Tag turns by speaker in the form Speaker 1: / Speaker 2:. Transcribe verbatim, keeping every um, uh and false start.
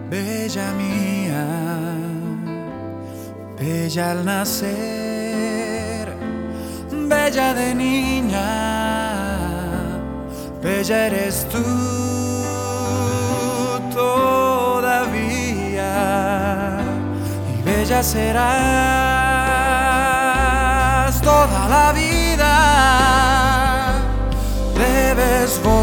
Speaker 1: Bella mía, bella al nacer, bella de niña, bella eres tú todavía, y bella serás toda la vida. Debes volver